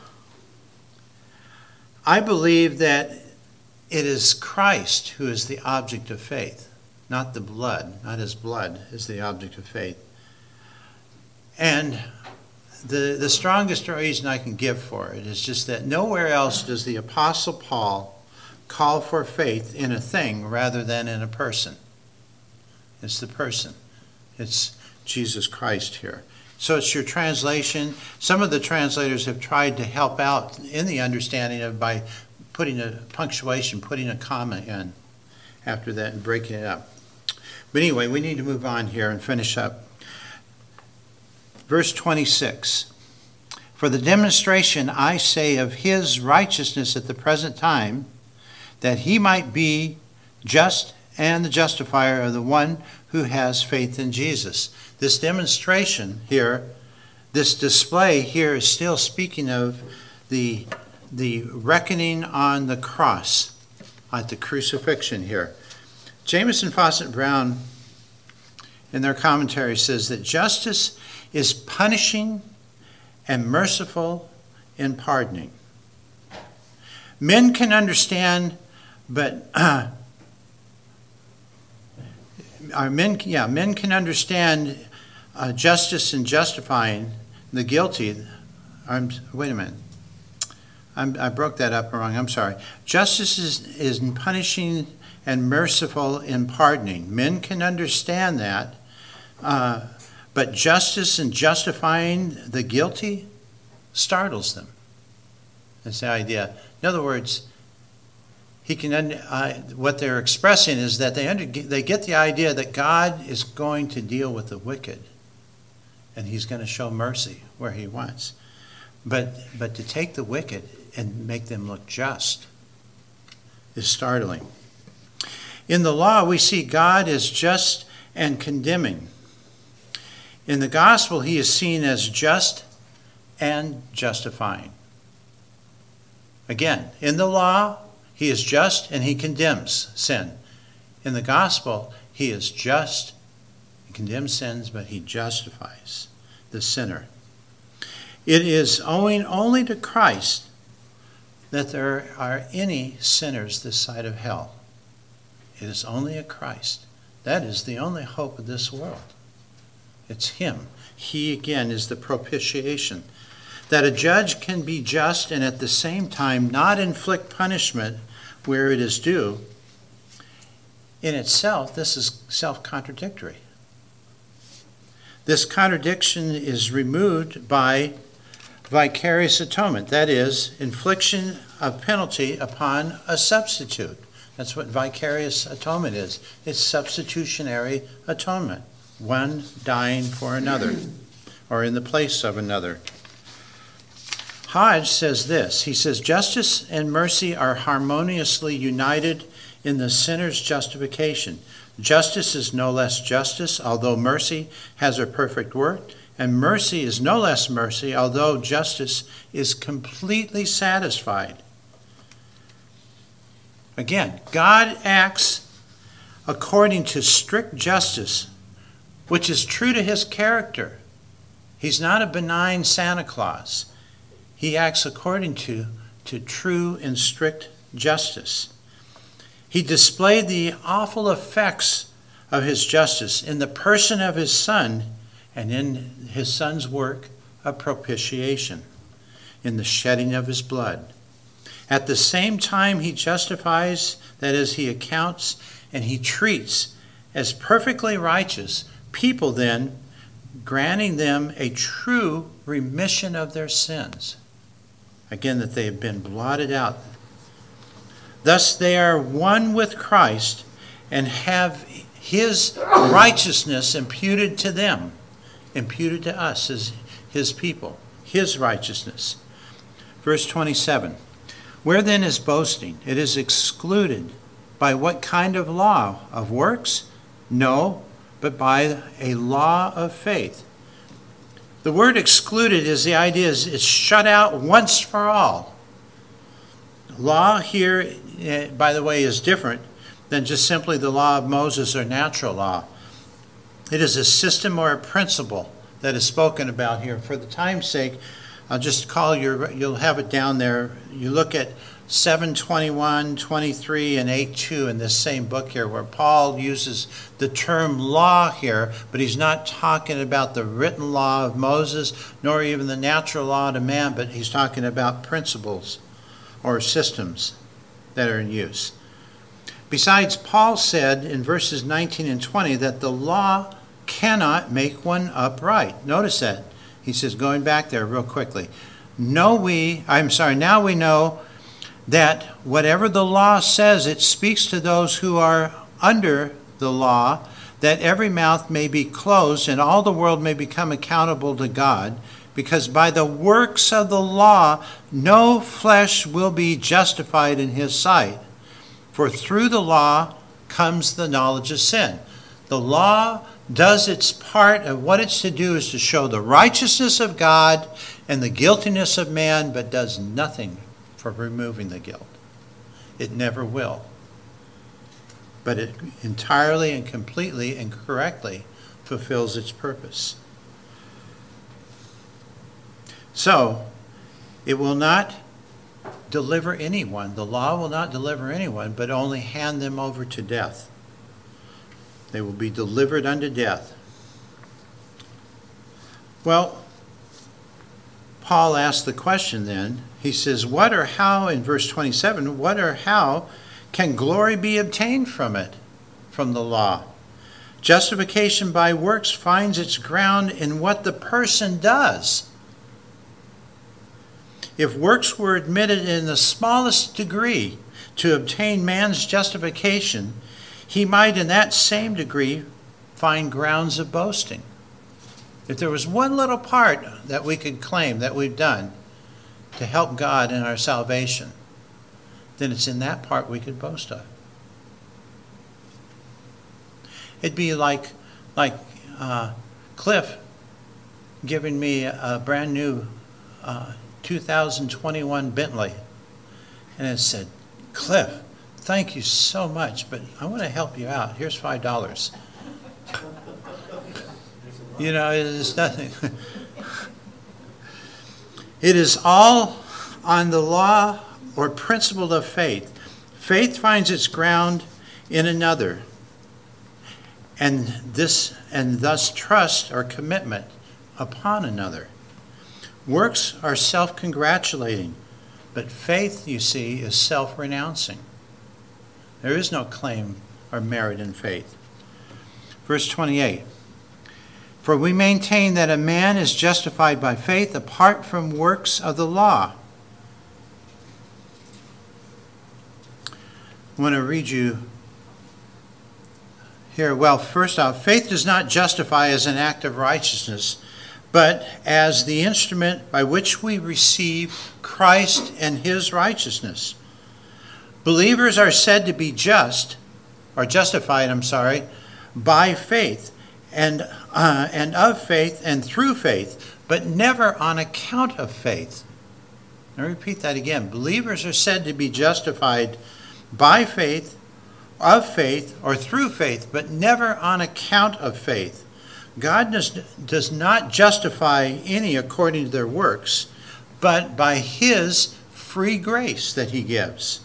I believe that it is Christ who is the object of faith. Not the blood, not his blood is the object of faith. And the strongest reason I can give for it is just that nowhere else does the Apostle Paul call for faith in a thing rather than in a person. It's the person. It's Jesus Christ here. So it's your translation. Some of the translators have tried to help out in the understanding of by putting a punctuation, putting a comma in after that and breaking it up. But anyway, we need to move on here and finish up. Verse 26. For the demonstration, I say, of his righteousness at the present time, that he might be just and the justifier of the one who has faith in Jesus. This demonstration here, this display here is still speaking of the reckoning on the cross, at the crucifixion here. Jamieson Fausset Brown, in their commentary, says that justice is punishing and merciful in pardoning. Men can understand, but men can understand justice and justifying the guilty. Wait a minute. I broke that up wrong. I'm sorry. Justice is in punishing and merciful in pardoning. Men can understand that, but justice and justifying the guilty startles them. That's the idea. In other words, what they're expressing is that they get the idea that God is going to deal with the wicked, and he's going to show mercy where he wants. But to take the wicked and make them look just is startling. In the law, we see God as just and condemning. In the gospel, he is seen as just and justifying. Again, in the law, he is just and he condemns sin. In the gospel, he is just, he condemns sins, but he justifies the sinner. It is owing only to Christ that there are any sinners this side of hell. It is only a Christ. That is the only hope of this world. It's him. He, again, is the propitiation. That a judge can be just and at the same time not inflict punishment where it is due, in itself, this is self-contradictory. This contradiction is removed by vicarious atonement, that is, infliction of penalty upon a substitute. That's what vicarious atonement is. It's substitutionary atonement, one dying for another, or in the place of another. Hodge says this. He says, justice and mercy are harmoniously united in the sinner's justification. Justice is no less justice, although mercy has a perfect work, and mercy is no less mercy, although justice is completely satisfied. Again, God acts according to strict justice, which is true to his character. He's not a benign Santa Claus. He acts according to true and strict justice. He displayed the awful effects of his justice in the person of his Son and in his Son's work of propitiation, in the shedding of his blood. At the same time, he justifies, that is, he accounts and he treats as perfectly righteous people, then granting them a true remission of their sins. Again, that they have been blotted out. Thus they are one with Christ and have his righteousness imputed to them, imputed to us as his people, his righteousness. Verse 27, where then is boasting? It is excluded. By what kind of law? Of works? No, but by a law of faith. The word excluded is the idea is it's shut out once for all. Law here, by the way, is different than just simply the law of Moses or natural law. It is a system or a principle that is spoken about here. For the time's sake, I'll just call you'll have it down there. You look at 7:21, 23, and 8:2 in this same book here, where Paul uses the term law here, but he's not talking about the written law of Moses, nor even the natural law to man, but he's talking about principles or systems that are in use. Besides, Paul said in verses 19 and 20 that the law cannot make one upright. Notice that. He says, going back there real quickly, now we know that whatever the law says, it speaks to those who are under the law, that every mouth may be closed and all the world may become accountable to God, because by the works of the law, no flesh will be justified in his sight. For through the law comes the knowledge of sin. The law does its part, and what it's to do is to show the righteousness of God and the guiltiness of man, but does nothing for removing the guilt. It never will. But it entirely and completely and correctly fulfills its purpose. So, it will not deliver anyone. The law will not deliver anyone, but only hand them over to death. They will be delivered unto death. Well, Paul asked the question then. He says, what or how, in verse 27, what or how can glory be obtained from it, from the law? Justification by works finds its ground in what the person does. If works were admitted in the smallest degree to obtain man's justification, he might in that same degree find grounds of boasting. If there was one little part that we could claim that we've done to help God in our salvation, then it's in that part we could boast of. It'd be like Cliff giving me a brand new 2021 Bentley. And it said, Cliff, thank you so much, but I want to help you out. Here's $5. You know, it is nothing. It is all on the law or principle of faith. Faith finds its ground in another, and thus trust or commitment upon another. Works are self-congratulating, but faith, you see, is self-renouncing. There is no claim or merit in faith. Verse 28. For we maintain that a man is justified by faith apart from works of the law. I want to read you here. Well, first off, faith does not justify as an act of righteousness, but as the instrument by which we receive Christ and his righteousness. Believers are said to be justified, by faith, and of faith and through faith, but never on account of faith. Now repeat that again. Believers are said to be justified by faith, of faith, or through faith, but never on account of faith. God does not justify any according to their works, but by his free grace that he gives.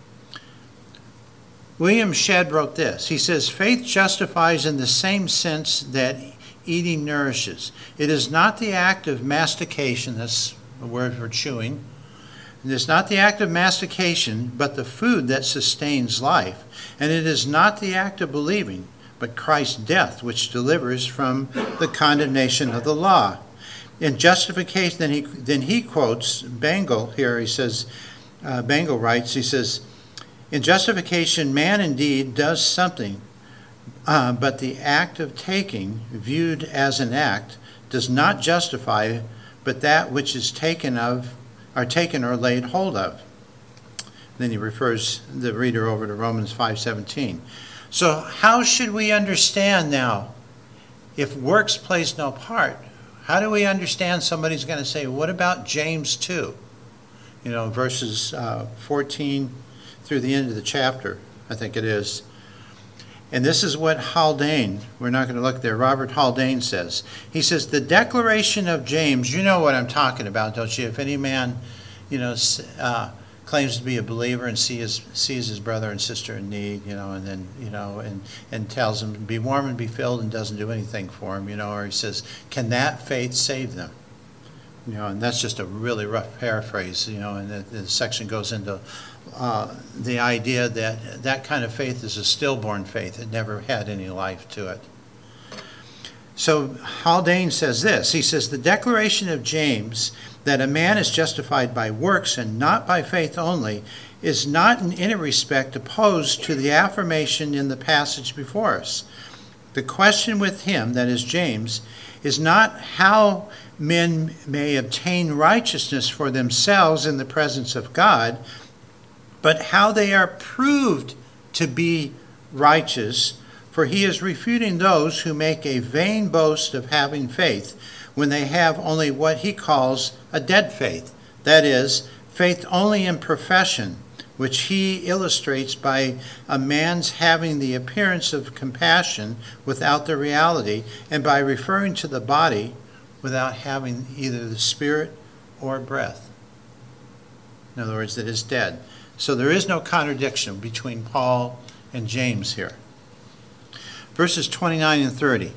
William Shedd wrote this. He says, faith justifies in the same sense that eating nourishes. It is not the act of mastication, that's the word for chewing. It is not the act of mastication, but the food that sustains life. And it is not the act of believing, but Christ's death, which delivers from the condemnation of the law. In justification, then he quotes Bengel here. He says, Bengel writes, he says, in justification, man indeed does something, but the act of taking, viewed as an act, does not justify, but that which is taken or laid hold of. Then he refers the reader over to Romans 5:17. So how should we understand now, if works plays no part, how do we understand somebody's going to say, what about James 2? You know, verses 14 through the end of the chapter, I think it is. And this is what Haldane, we're not going to look there, Robert Haldane says. He says, the declaration of James, you know what I'm talking about, don't you? If any man, claims to be a believer and sees his brother and sister in need, and then, and tells them, be warm and be filled, and doesn't do anything for him, or he says, can that faith save them? And that's just a really rough paraphrase, and the section goes into the idea that that kind of faith is a stillborn faith. It never had any life to it. So Haldane says this. He says, the declaration of James that a man is justified by works and not by faith only is not in any respect opposed to the affirmation in the passage before us. The question with him, that is James, is not how men may obtain righteousness for themselves in the presence of God, but how they are proved to be righteous, for he is refuting those who make a vain boast of having faith when they have only what he calls a dead faith, that is, faith only in profession, which he illustrates by a man's having the appearance of compassion without the reality, and by referring to the body without having either the spirit or breath. In other words, that is dead. So there is no contradiction between Paul and James here. Verses 29 and 30.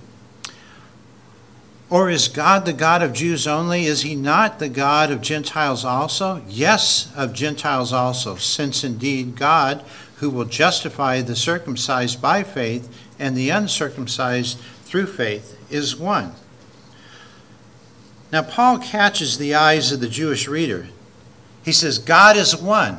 Or is God the God of Jews only? Is he not the God of Gentiles also? Yes, of Gentiles also, since indeed God, who will justify the circumcised by faith and the uncircumcised through faith, is one. Now Paul catches the eyes of the Jewish reader. He says, God is one.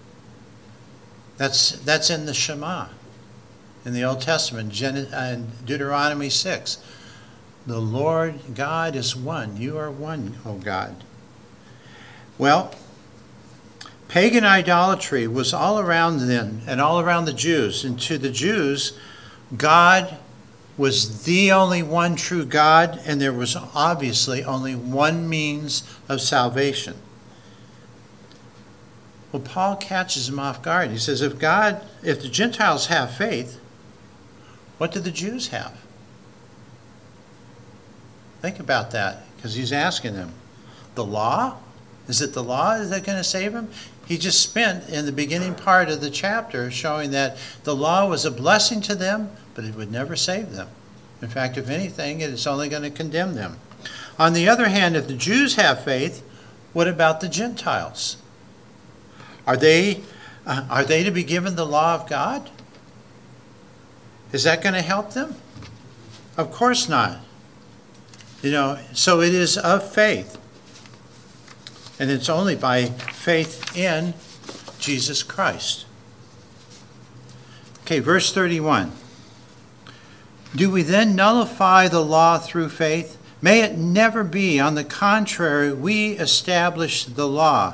That's in the Shema, in the Old Testament, Deuteronomy 6. The Lord God is one. You are one, O God. Well, pagan idolatry was all around them and all around the Jews. And to the Jews, God was the only one true God, and there was obviously only one means of salvation. Well, Paul catches him off guard. He says, if the Gentiles have faith, what do the Jews have? Think about that, because he's asking them. The law? Is it the law? Is that going to save him? He just spent in the beginning part of the chapter showing that the law was a blessing to them, but it would never save them. In fact, if anything, it's only going to condemn them. On the other hand, if the Jews have faith, what about the Gentiles? Are they to be given the law of God? Is that going to help them? Of course not. So it is of faith. And it's only by faith in Jesus Christ. Okay, verse 31. Do we then nullify the law through faith? May it never be. On the contrary, we establish the law.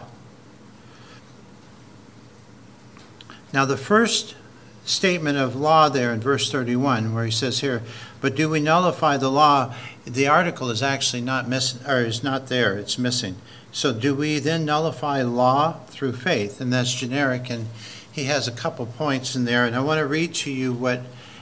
Now, the first statement of law there in verse 31, where he says here, but do we nullify the law? The article is actually not missing, or is not there. It's missing. So do we then nullify law through faith? And that's generic, and he has a couple points in there. And I want to read to you what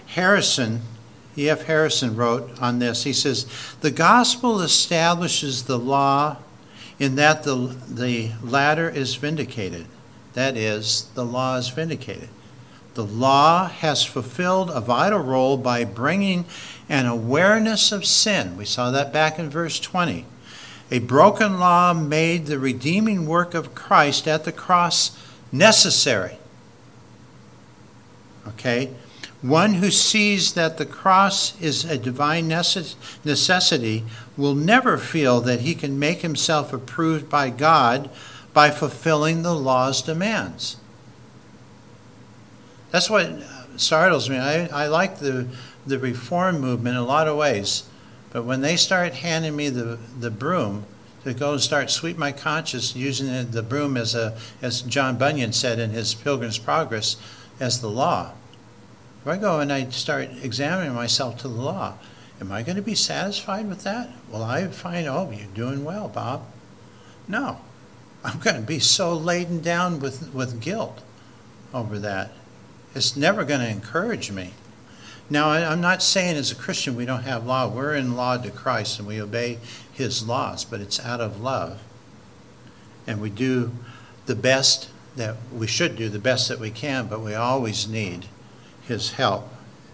E.F. Harrison wrote on this. He says, the gospel establishes the law in that the latter is vindicated. That is, the law is vindicated. The law has fulfilled a vital role by bringing an awareness of sin. We saw that back in verse 20. A broken law made the redeeming work of Christ at the cross necessary. Okay? One who sees that the cross is a divine necessity will never feel that he can make himself approved by God by fulfilling the law's demands. That's what startles me. I like the reform movement in a lot of ways, but when they start handing me the broom to go and start sweep my conscience, using the broom as John Bunyan said in his Pilgrim's Progress, as the law. If I go and I start examining myself to the law, am I going to be satisfied with that? Will I find, oh, you're doing well, Bob? No. I'm going to be so laden down with guilt over that. It's never going to encourage me. Now, I'm not saying as a Christian we don't have law. We're in law to Christ and we obey his laws, but it's out of love. And we do the best that we should do, the best that we can, but we always need his help.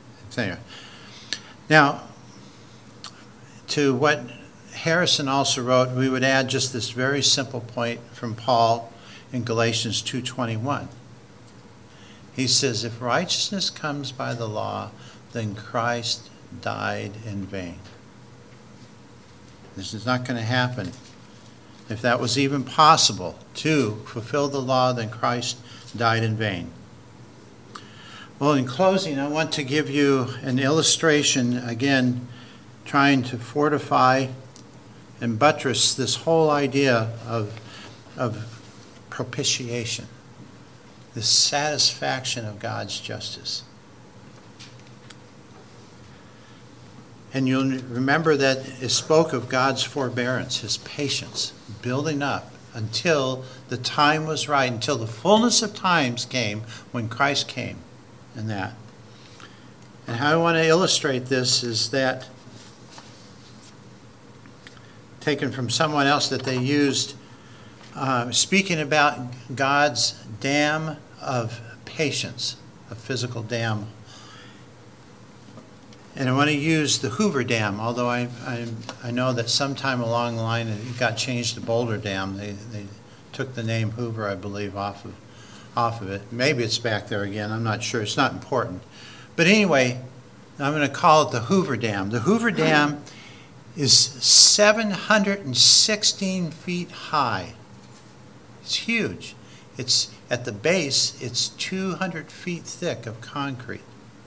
Now, to what Harrison also wrote, we would add just this very simple point from Paul in Galatians 2:21. He says, if righteousness comes by the law, then Christ died in vain. This is not going to happen. If that was even possible to fulfill the law, then Christ died in vain. Well, in closing, I want to give you an illustration, again, trying to fortify and buttress this whole idea of propitiation, the satisfaction of God's justice. And you'll remember that it spoke of God's forbearance, his patience, building up until the time was right, until the fullness of times came when Christ came, and that. And how I want to illustrate this is that, taken from someone else, that they used speaking about God's dam of patience, a physical dam. And I want to use the Hoover Dam, although I know that sometime along the line it got changed to Boulder Dam. They took the name Hoover, I believe, off of it. Maybe it's back there again. I'm not sure. It's not important. But anyway, I'm going to call it the Hoover Dam. The Hoover Dam is 716 feet high. It's huge. It's at the base, it's 200 feet thick of concrete.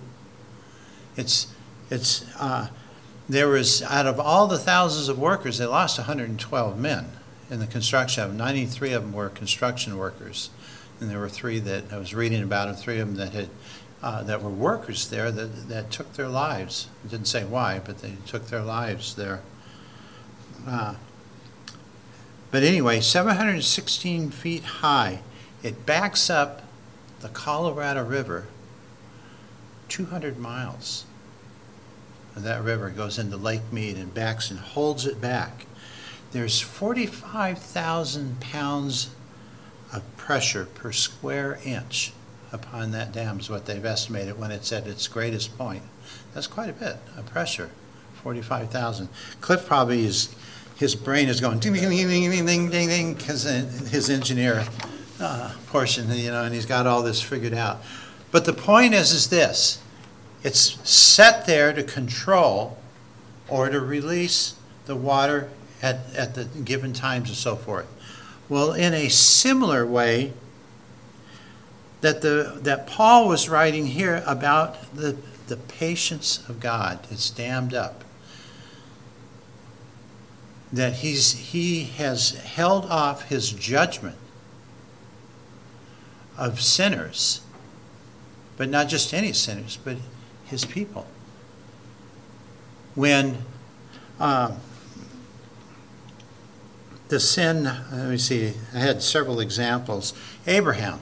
There was, out of all the thousands of workers, they lost 112 men in the construction of them. 93 of them were construction workers, and there were 3 that I was reading about, and 3 of them that were workers there that took their lives. It didn't say why, but they took their lives there. But anyway, 716 feet high. It backs up the Colorado River 200 miles. And that river goes into Lake Mead and backs and holds it back. There's 45,000 pounds of pressure per square inch upon that dam is what they've estimated when it's at its greatest point. That's quite a bit of pressure, 45,000. Cliff probably his brain is going ding, ding, ding, ding, ding, ding, ding, because his engineer portion, and he's got all this figured out. But the point is this. It's set there to control or to release the water at the given times and so forth. Well, in a similar way that Paul was writing here about the patience of God, it's dammed up. That he has held off his judgment of sinners, but not just any sinners, but his people. When the sin, let me see, I had several examples. Abraham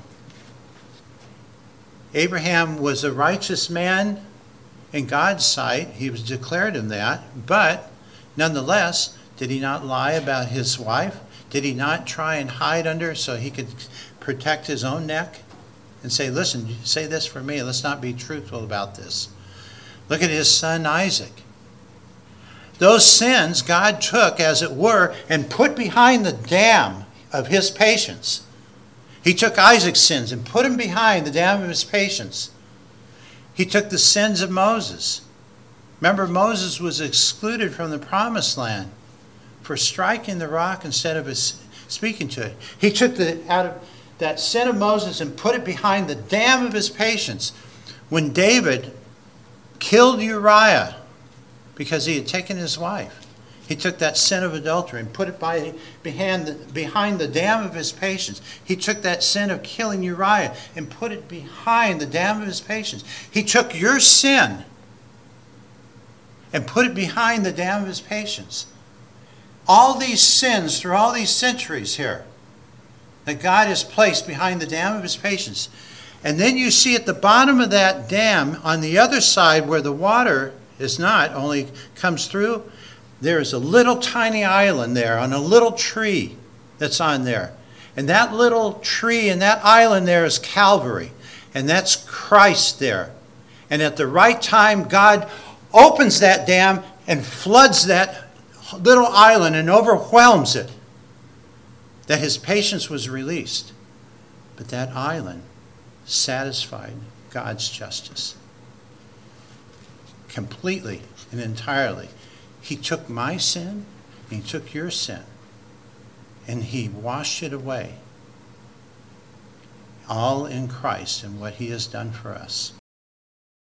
was a righteous man in God's sight. He was declared him that, but nonetheless, did he not lie about his wife? Did he not try and hide under so he could protect his own neck and say, listen, say this for me, let's not be truthful about this? Look at his son Isaac. Those sins God took, as it were, and put behind the dam of his patience. He took Isaac's sins and put them behind the dam of his patience. He took the sins of Moses. Remember, Moses was excluded from the promised land for striking the rock instead of speaking to it. He took out of that sin of Moses and put it behind the dam of his patience. When David killed Uriah because he had taken his wife, he took that sin of adultery and put it behind the dam of his patience. He took that sin of killing Uriah and put it behind the dam of his patience. He took your sin and put it behind the dam of his patience. All these sins through all these centuries here that God has placed behind the dam of his patience. And then you see at the bottom of that dam, on the other side where the water is not, only comes through, there is a little tiny island there on a little tree that's on there. And that little tree and that island there is Calvary. And that's Christ there. And at the right time, God opens that dam and floods that little island and overwhelms it. That his patience was released. But that island satisfied God's justice. Completely and entirely. He took my sin, and he took your sin, and he washed it away. All in Christ and what he has done for us.